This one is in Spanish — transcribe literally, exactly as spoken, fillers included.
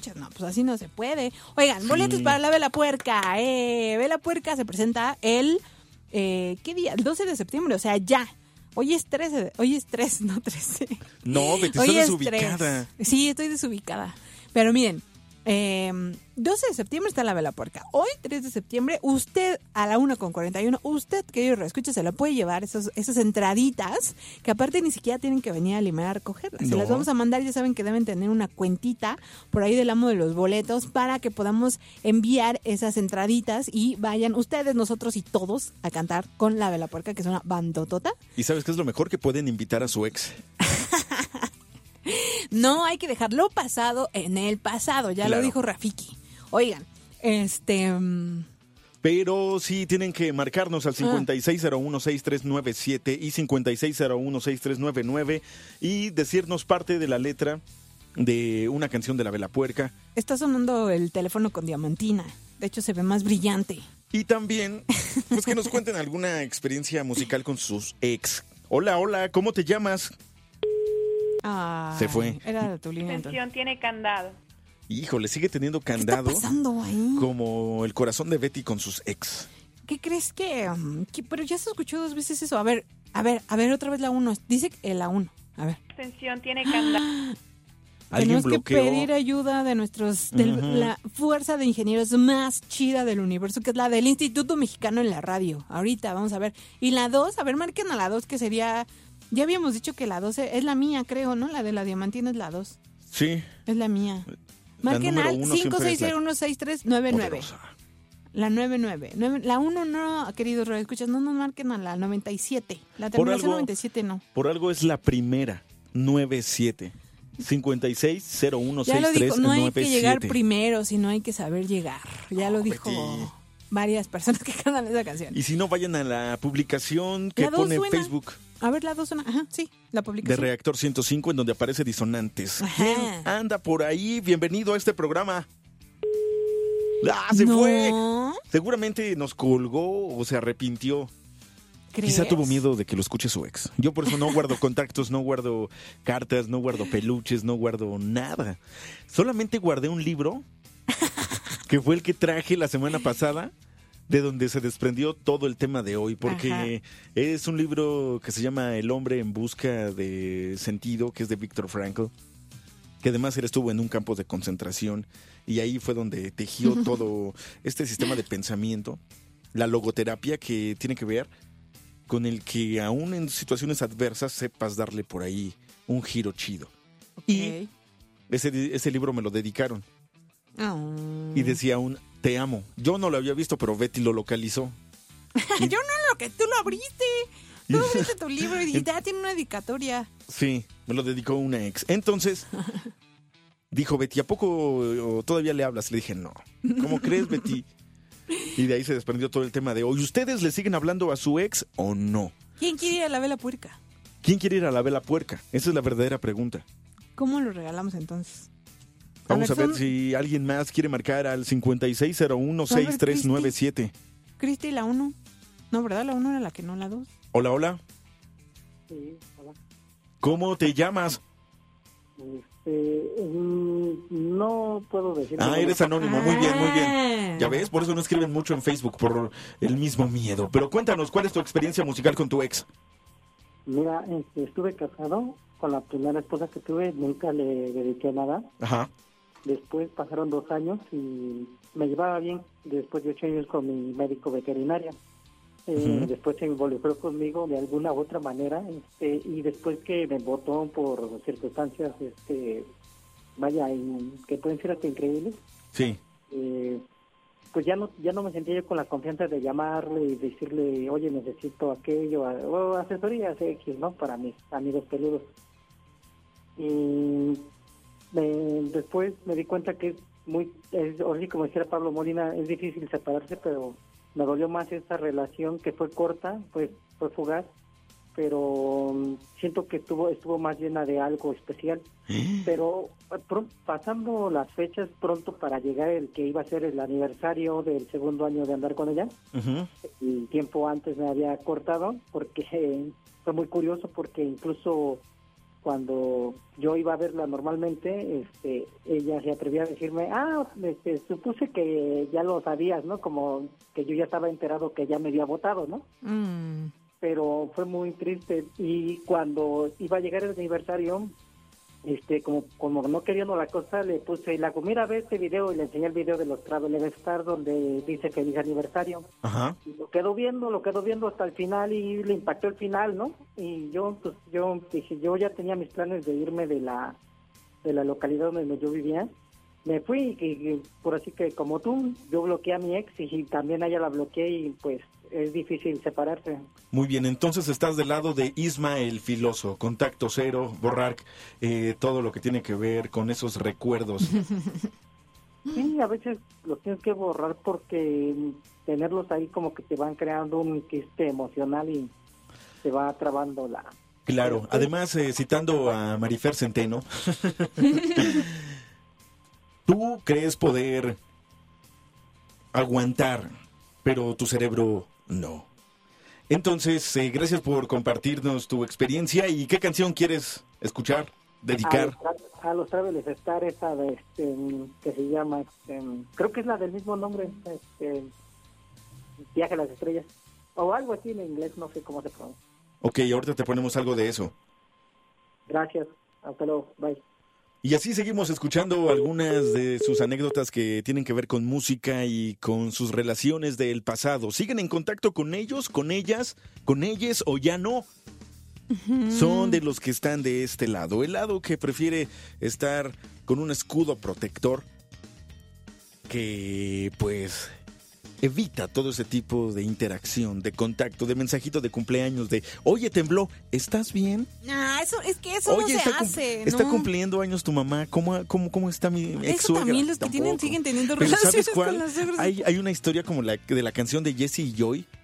escuchas. No, pues así no se puede. Oigan, Sí. boletos para la Vela Puerca. Eh, Vela Puerca se presenta el, eh, ¿qué día? El doce de septiembre, o sea, ya. Hoy es trece, hoy es tres, no trece. No, Betty, Hoy estás es desubicada. tres. Sí, estoy desubicada. Pero miren, eh, doce de septiembre está la Vela Puerca. Hoy, tres de septiembre, usted a la una con cuarenta y uno, usted, querido reescucha, se la puede llevar esos, esas entraditas que aparte ni siquiera tienen que venir a Limera a recogerlas. Se No. las vamos a mandar, ya saben que deben tener una cuentita por ahí del amo de los boletos para que podamos enviar esas entraditas y vayan ustedes, nosotros y todos a cantar con la Vela Puerca, que es una bandotota. ¿Y sabes qué es lo mejor? Que pueden invitar a su ex. No hay que dejarlo pasado en el pasado, ya Claro. lo dijo Rafiki. Oigan, este... mm, Pero sí tienen que marcarnos al cincuenta y seis cero uno, sesenta y tres noventa y siete y cincuenta y seis cero uno, sesenta y tres noventa y nueve y decirnos parte de la letra de una canción de la Vela Puerca. está sonando el teléfono con diamantina. De hecho, se ve más brillante. Y también, pues que nos cuenten alguna experiencia musical con sus ex. Hola, hola, ¿cómo te llamas? Ay, Se fue. Era tu línea. entonces. Extensión tiene candado. Híjole, sigue teniendo ¿Qué está candado pasando ahí? como el corazón de Betty con sus ex. ¿Qué crees que, um, que- Pero ya se escuchó dos veces eso. A ver, a ver, a ver, otra vez la uno. Dice que la uno. A ver. Extensión tiene candado. Alguien Tenemos que bloqueó. pedir ayuda de nuestros, de Ujú. la fuerza de ingenieros más chida del universo, que es la del Instituto Mexicano en la Radio. Ahorita, vamos a ver. Y la dos, a ver, marquen a la dos, que sería, ya habíamos dicho que la dos es la mía, creo, ¿no? La de la diamantina es la dos. Sí. Es la mía. La Marquen número al uno cinco siempre seis es la cero uno seis tres nueve nueve. poderosa. La nueve nueve. Nueve- La uno no, queridos radioescuchas, no nos marquen a la noventa y siete. La Por terminación algo- noventa y siete no. Por algo es la primera, noventa y siete. cincuenta y seis cero uno, Ya lo sesenta y tres dijo, no hay noventa y que siete. llegar primero, sino hay que saber llegar. Ya lo No, dijo Betty. varias personas que cantan esa canción. Y si no, vayan a la publicación que La dos pone suena. Facebook A ver, la dos suena. Ajá, sí, la de publicación. Reactor ciento cinco en donde aparece Disonantes. Ajá. ¿Quién anda por ahí? Bienvenido a este programa. ¡Ah, se No, fue! Seguramente nos colgó o se arrepintió. ¿crees? Quizá tuvo miedo de que lo escuche su ex. Yo por eso no guardo contactos, no guardo cartas, no guardo peluches, no guardo nada. Solamente guardé un libro que fue el que traje la semana pasada, de donde se desprendió todo el tema de hoy, porque Ajá. es un libro que se llama El hombre en busca de sentido, que es de Viktor Frankl, que además él estuvo en un campo de concentración y ahí fue donde tejió todo este sistema de pensamiento, la logoterapia, que tiene que ver con el que aún en situaciones adversas sepas darle por ahí un giro chido. Ok. Y ese, ese libro me lo dedicaron Ah. y decía un te amo. Yo no lo había visto, pero Betty lo localizó. Yo no lo que tú lo abriste. Tú abriste tu libro y dijiste, ah, tiene una dedicatoria. Sí, me lo dedicó una ex. Entonces, dijo Betty, ¿a poco todavía le hablas? Le dije, no. ¿Cómo crees, Betty? Y de ahí se desprendió todo el tema de hoy. ¿Ustedes le siguen hablando a su ex o no? ¿Quién quiere ir a la Vela Puerca? ¿Quién quiere ir a la Vela Puerca? Esa es la verdadera pregunta. ¿Cómo lo regalamos entonces? Vamos a ver, ver son- si alguien más quiere marcar al cincuenta y seis cero uno, sesenta y tres noventa y siete. Cristi, la uno. No, ¿verdad? La uno era la que no, la dos. Hola, hola. Sí, hola. ¿Cómo te llamas? Este, mm, no puedo decir. Ah, eres anónimo. Muy bien, muy bien. Ah. Ya ves, por eso no escriben mucho en Facebook, por el mismo miedo. Pero cuéntanos, ¿cuál es tu experiencia musical con tu ex? Mira, este, estuve casado con la primera esposa que tuve, nunca le dediqué nada. Ajá. Después pasaron dos años y me llevaba bien, después de ocho años con mi médico veterinario. Eh, Ujú. Después se involucró conmigo de alguna u otra manera, este, y después que me votó por circunstancias, este, vaya, in- que pueden ser hasta increíbles, Sí. eh, pues ya no ya no me sentía yo con la confianza de llamarle y decirle, oye, necesito aquello, a- o asesorías X, ¿no? Para mis amigos peludos. Y me- después me di cuenta que es muy, es, ahora sí, como decía Pablo Molina, es difícil separarse, pero me dolió más esta relación que fue corta, pues fue fugaz, pero mm, siento que estuvo estuvo más llena de algo especial. Pero eh, pro- pasando las fechas pronto para llegar el que iba a ser el aniversario del segundo año de andar con ella, Ujú. y tiempo antes me había cortado porque eh, fue muy curioso porque incluso cuando yo iba a verla normalmente, este, ella se atrevía a decirme, ah, este, supuse que ya lo sabías, ¿no? Como que yo ya estaba enterado que ya me había votado, ¿no? Mm. Pero fue muy triste. Y cuando iba a llegar el aniversario, este, como, como no queriendo la cosa, le puse, y la mira, ve este video, y le enseñé el video de los Traveler Star donde dice feliz aniversario. Ajá. Y lo quedó viendo, lo quedó viendo hasta el final y le impactó el final, ¿no? Y yo, pues, yo dije, yo ya tenía mis planes de irme de la, de la localidad donde yo vivía. Me fui, y, y por así que como tú, yo bloqueé a mi ex y también a ella la bloqueé y pues es difícil separarse. Muy bien, entonces estás del lado de Isma el Filoso, contacto cero, borrar eh, todo lo que tiene que ver con esos recuerdos. Sí, a veces los tienes que borrar porque tenerlos ahí como que te van creando un quiste emocional y se va trabando la... Claro, además eh, citando a Marifer Centeno, tú crees poder aguantar, pero tu cerebro no. Entonces, eh, gracias por compartirnos tu experiencia. ¿Y qué canción quieres escuchar, dedicar? A los, a los Traveler Star, esa de este, que se llama, este, creo que es la del mismo nombre, este, Viaje a las Estrellas, o algo así en inglés, no sé cómo se pronuncia. Ok, ahorita te ponemos algo de eso. Gracias, hasta luego, bye. Y así seguimos escuchando algunas de sus anécdotas que tienen que ver con música y con sus relaciones del pasado. ¿Siguen en contacto con ellos, con ellas, con ellas o ya no? Uh-huh. Son de los que están de este lado, el lado que prefiere estar con un escudo protector que pues evita todo ese tipo de interacción, de contacto, de mensajito de cumpleaños, de oye, tembló, ¿estás bien? Ah, eso es que eso oye, no se está hace, cum- Está ¿no? cumpliendo años tu mamá, ¿cómo, cómo, cómo está mi ex Eso suegra? también los que Tampoco. tienen siguen teniendo Pero relaciones ¿sabes cuál? con los suegros. Hay, hay una historia como la de la canción de Jesse y Joy,